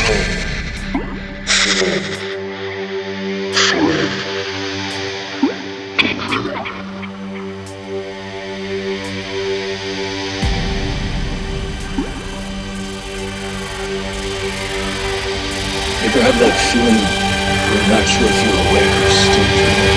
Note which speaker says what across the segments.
Speaker 1: You ever have that feeling where you're not sure if you're awake or still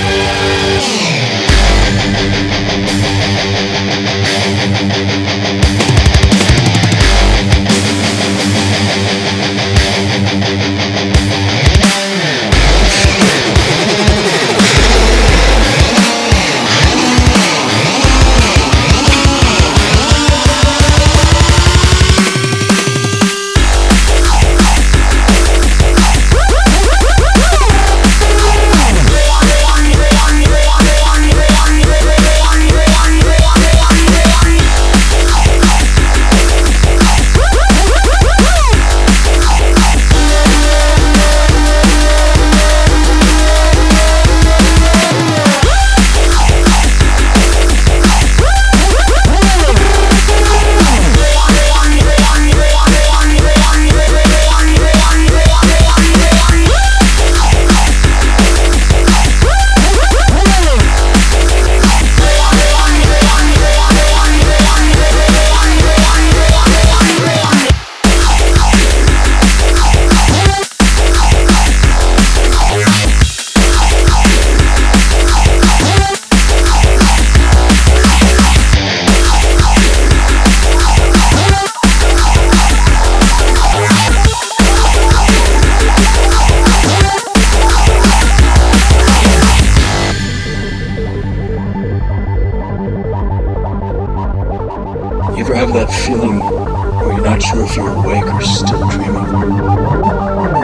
Speaker 1: You ever have that feeling where you're not sure if you're awake or still dreaming?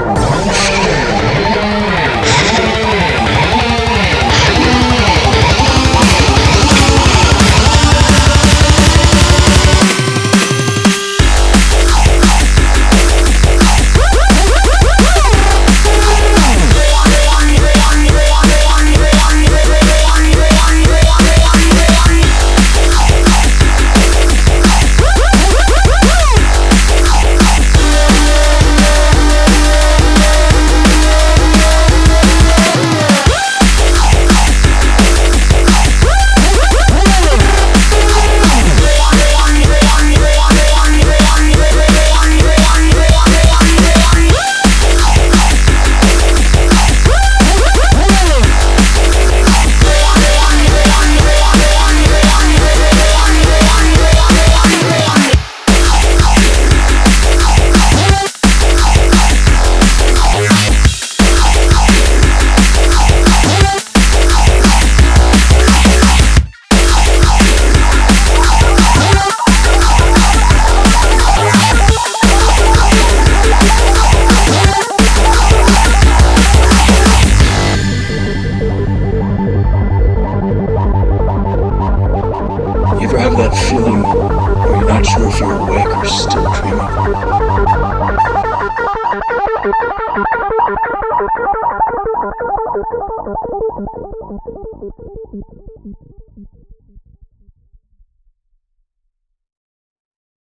Speaker 1: You ever have that feeling where you're not sure if you're awake or still dreaming?